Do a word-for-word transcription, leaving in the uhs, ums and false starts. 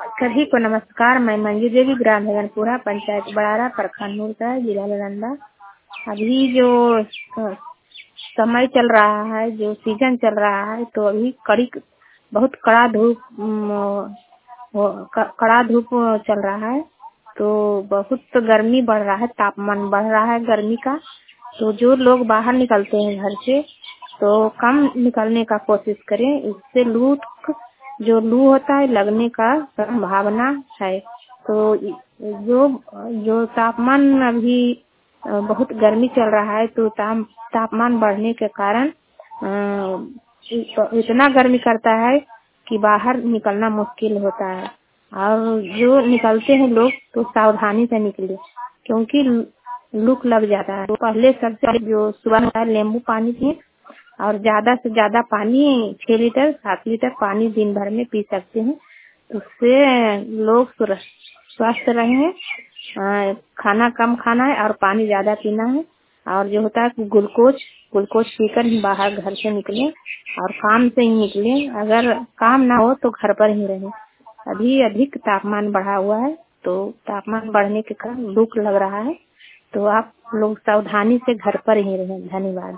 सभी को नमस्कार। मैं मंजू देवी, ग्राम हेगनपुरा, पंचायत बड़ारा, प्रखंड नूरसराय, जिला नालंदा। अभी जो अ, समय चल रहा है, जो सीजन चल रहा है, तो अभी कड़ी बहुत कड़ा धूप म, वो क- कड़ा धूप चल रहा है। तो बहुत गर्मी बढ़ रहा है, तापमान बढ़ रहा है गर्मी का। तो जो लोग बाहर निकलते हैं घर से, तो कम निकलने का कोशिश करें। इससे लू जो लू होता है लगने का संभावना है। तो जो जो तापमान अभी अ, बहुत गर्मी चल रहा है, तो ताप तापमान बढ़ने के कारण अ, इतना गर्मी करता है कि बाहर निकलना मुश्किल होता है। और जो निकलते हैं लोग तो सावधानी से निकले, क्योंकि लू लग जाता है। तो पहले सबसे पहले जो सुबह होता है नींबू पानी पिए, और ज्यादा से ज्यादा पानी छह लीटर सात लीटर पानी दिन भर में पी सकते हैं। उससे लोग स्वस्थ रहे। अ, खाना कम खाना है और पानी ज्यादा पीना है। और जो होता है ग्लूकोज ग्लूकोज पीकर ही बाहर घर से निकले, और काम से ही निकले। अगर काम ना हो तो घर पर ही रहे। अभी अधिक तापमान बढ़ा हुआ है, तो तापमान बढ़ने के कारण लू लग रहा है। तो आप लोग सावधानी से घर पर ही रहें। धन्यवाद।